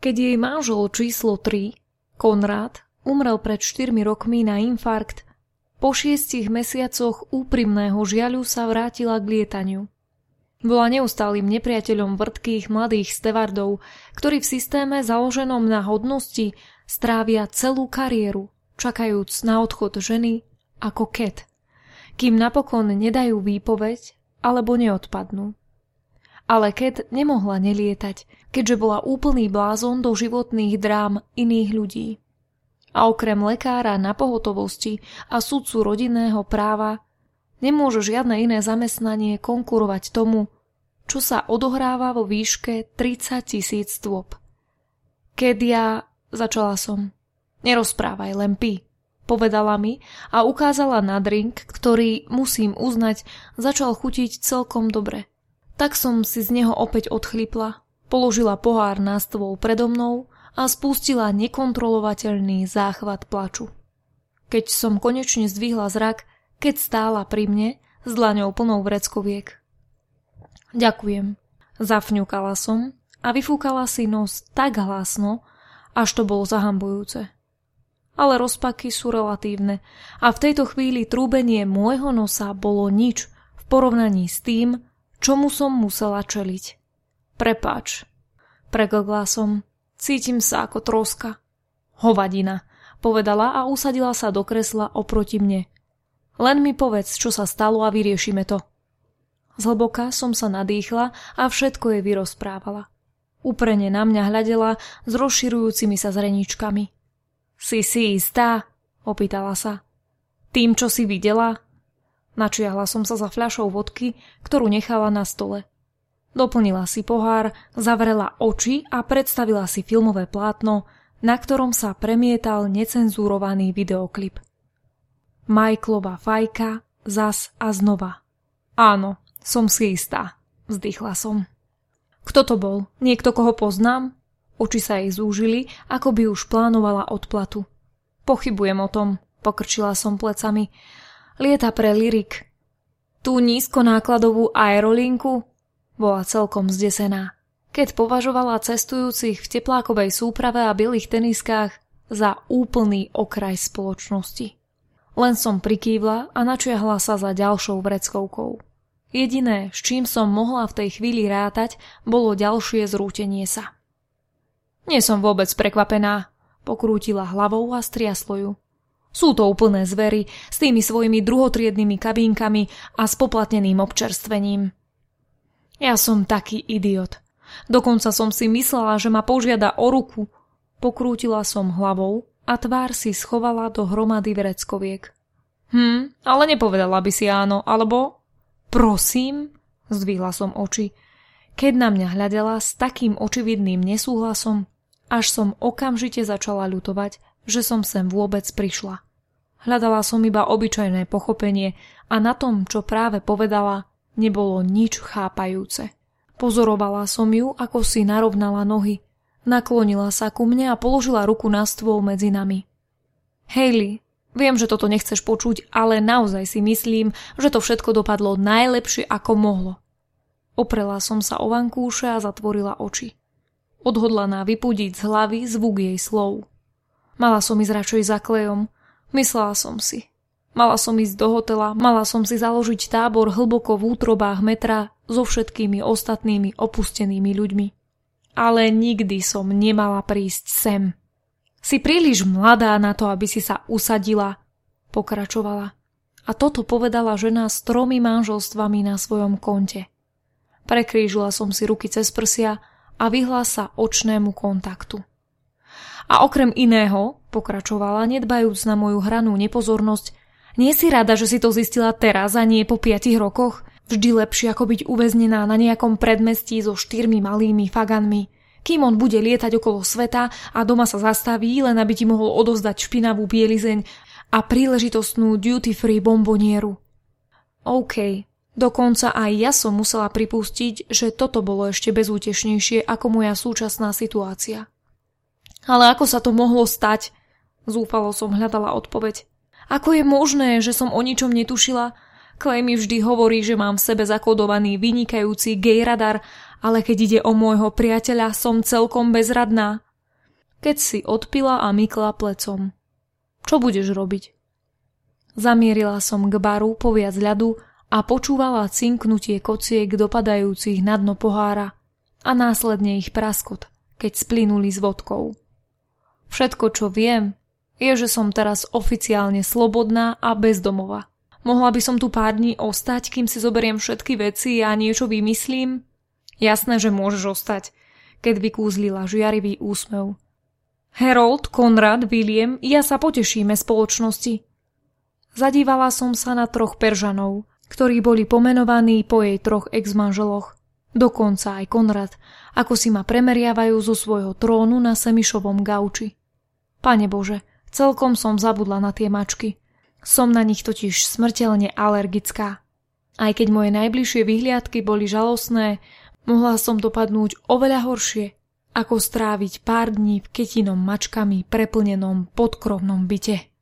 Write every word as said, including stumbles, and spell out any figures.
Keď jej manžel číslo tri, Konrád, umrel pred štyrmi rokmi na infarkt, po šiestich mesiacoch úprimného žiaľu sa vrátila k lietaniu. Bola neustálym nepriateľom vrtkých mladých stevardov, ktorí v systéme založenom na hodnosti strávia celú kariéru, čakajúc na odchod ženy ako Cat, kým napokon nedajú výpoveď alebo neodpadnú. Ale Cat nemohla nelietať, keďže bola úplný blázon do životných drám iných ľudí. A okrem lekára na pohotovosti a sudcu rodinného práva nemôže žiadne iné zamestnanie konkurovať tomu, čo sa odohráva vo výške tridsať tisíc stôp. Keď ja... začala som. Nerozprávaj, len pí, povedala mi a ukázala na drink, ktorý, musím uznať, začal chutiť celkom dobre. Tak som si z neho opäť odchlipla, položila pohár na stôl predo mnou a spustila nekontrolovateľný záchvat plaču. Keď som konečne zdvihla zrak, keď stála pri mne s dlaňou plnou vreckoviek. Ďakujem, zafňukala som a vyfúkala si nos tak hlasno, až to bolo zahambujúce. Ale rozpaky sú relatívne a v tejto chvíli trúbenie môjho nosa bolo nič v porovnaní s tým, čomu som musela čeliť. Prepáč, preglgla som, cítim sa ako troska. Hovadina, povedala a usadila sa do kresla oproti mne. Len mi povedz, čo sa stalo a vyriešime to. Zhlboka som sa nadýchla a všetko jej vyrozprávala. Úprene na mňa hľadela s rozširujúcimi sa zreničkami. Si si istá? Opýtala sa. Tým, čo si videla? Načiahla som sa za fľašou vodky, ktorú nechala na stole. Doplnila si pohár, zavrela oči a predstavila si filmové plátno, na ktorom sa premietal necenzúrovaný videoklip. Michaelova fajka, zas a znova. Áno, som si istá, vzdychla som. Kto to bol? Niekto, koho poznám? Oči sa jej zúžili, ako by už plánovala odplatu. Pochybujem o tom, pokrčila som plecami. Lieta pre Lyric. Tú nízkonákladovú aerolinku? Bola celkom zdesená, keď považovala cestujúcich v teplákovej súprave a bielých teniskách za úplný okraj spoločnosti. Len som prikývla a načiahla sa za ďalšou vreckovkou. Jediné, s čím som mohla v tej chvíli rátať, bolo ďalšie zrútenie sa. Nie som vôbec prekvapená, pokrútila hlavou a striaslo ju. Sú to úplné zvery s tými svojimi druhotriednymi kabínkami a spoplatneným občerstvením. Ja som taký idiot. Dokonca som si myslela, že ma požiada o ruku. Pokrútila som hlavou a tvár si schovala do hromady vreckoviek. Hm, ale nepovedala by si áno, alebo... Prosím, zdvihla som oči. Keď na mňa hľadela s takým očividným nesúhlasom, až som okamžite začala ľutovať, že som sem vôbec prišla. Hľadala som iba obyčajné pochopenie a na tom, čo práve povedala, nebolo nič chápajúce. Pozorovala som ju, ako si narovnala nohy. Naklonila sa ku mne a položila ruku na stôl medzi nami. Hayley, viem, že toto nechceš počuť, ale naozaj si myslím, že to všetko dopadlo najlepšie, ako mohlo. Oprela som sa o vankúše a zatvorila oči. Odhodlaná vypudiť z hlavy zvuk jej slov. Mala som ísť radšej za Klejom. Myslela som si. Mala som ísť do hotela, mala som si založiť tábor hlboko v útrobách metra so všetkými ostatnými opustenými ľuďmi. Ale nikdy som nemala prísť sem. Si príliš mladá na to, aby si sa usadila, pokračovala. A toto povedala žena s tromi manželstvami na svojom konte. Prekrížila som si ruky cez prsia a vyhla sa očnému kontaktu. A okrem iného, pokračovala, nedbajúc na moju hranú nepozornosť, nie si rada, že si to zistila teraz a nie po piatich rokoch? Vždy lepšie ako byť uväznená na nejakom predmestí so štyrmi malými faganmi, kým on bude lietať okolo sveta a doma sa zastaví, len aby ti mohol odovzdať špinavú bielizeň a príležitostnú duty-free bombonieru. OK, dokonca aj ja som musela pripustiť, že toto bolo ešte bezútešnejšie ako moja súčasná situácia. Ale ako sa to mohlo stať? Zúfalo som hľadala odpoveď. Ako je možné, že som o ničom netušila? Clay mi vždy hovorí, že mám v sebe zakodovaný vynikajúci gay radar, ale keď ide o môjho priateľa, som celkom bezradná. keď si odpila a mykla plecom. Čo budeš robiť? Zamierila som k baru po viac ľadu a počúvala cinknutie kociek dopadajúcich na dno pohára a následne ich praskot, keď splynuli s vodkou. Všetko, čo viem, je, že som teraz oficiálne slobodná a bezdomová. Mohla by som tu pár dní ostať, kým si zoberiem všetky veci a niečo vymyslím? Jasné, že môžeš ostať, keď vykúzlila žiarivý úsmev. Harold, Konrad, William, ja sa potešíme spoločnosti. Zadívala som sa na troch Peržanov, ktorí boli pomenovaní po jej troch ex-manželoch. Dokonca aj Konrad, ako si ma premeriavajú zo svojho trónu na Semišovom gauči. Pane Bože, celkom som zabudla na tie mačky. Som na nich totiž smrteľne alergická. Aj keď moje najbližšie vyhliadky boli žalostné, mohla som dopadnúť oveľa horšie, ako stráviť pár dní v kytinom mačkami preplnenom podkrovnom byte.